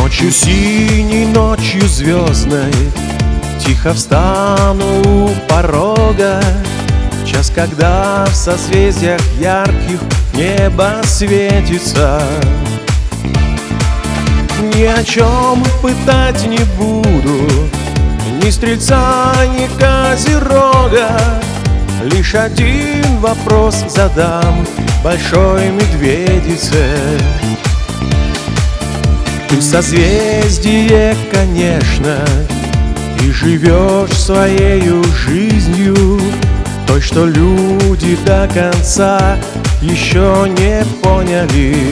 Ночью синей, ночью звездной тихо встану у порога, час, когда в созвездиях ярких небо светится. Ни о чем пытать не буду, ни стрельца, ни козерога. Лишь один вопрос задам большой медведице. Ты созвездие, конечно, и живешь своею жизнью, той, что люди до конца еще не поняли.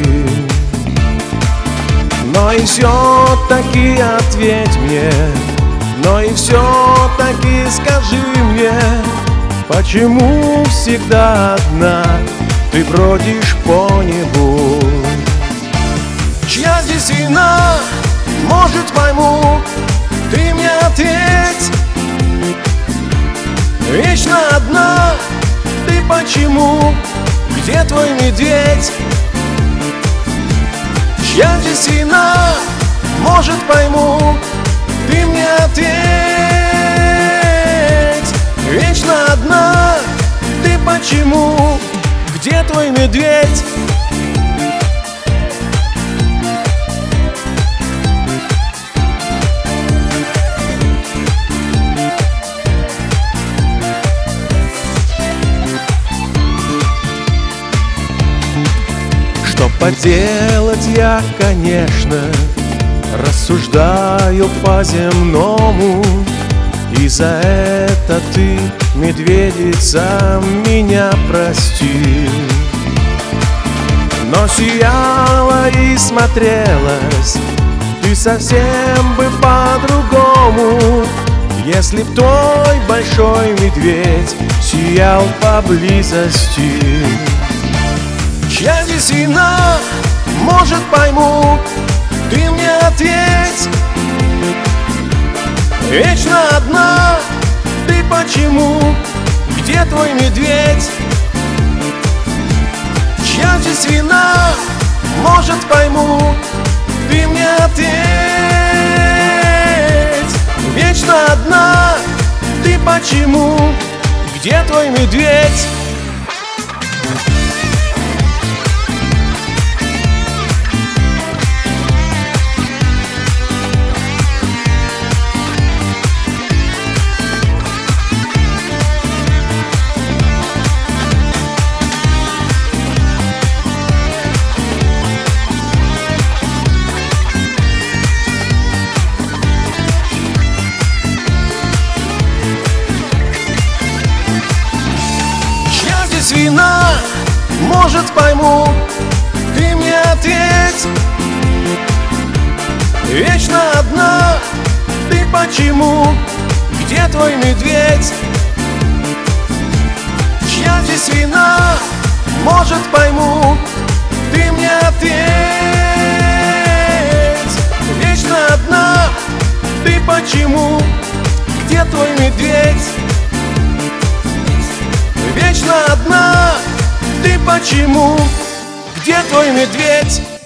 Но и все-таки ответь мне, но и все-таки скажи мне, почему всегда одна ты бродишь по небу? Чья здесь вина, может, пойму, ты мне ответь. Вечно одна ты почему, где твой медведь? Чья здесь вина, может, пойму, ты мне ответь. Вечно одна ты почему, где твой медведь? Что поделать, я, конечно, рассуждаю по-земному, и за это ты, медведица, меня прости. Но сияла и смотрелась ты совсем бы по-другому, если б твой большой медведь сиял поблизости. Чья здесь вина, может, пойму, ты мне ответь. Вечно одна ты почему, где твой медведь? Чья здесь вина, может, пойму, ты мне ответь. Вечно одна ты почему, где твой медведь? Вина, может, пойму, ты мне ответь. Вечно одна ты почему, где твой медведь? Чья здесь вина, может, пойму, ты мне ответь. Вечно одна ты почему, где твой медведь? Вечно одна ты почему, где твой медведь?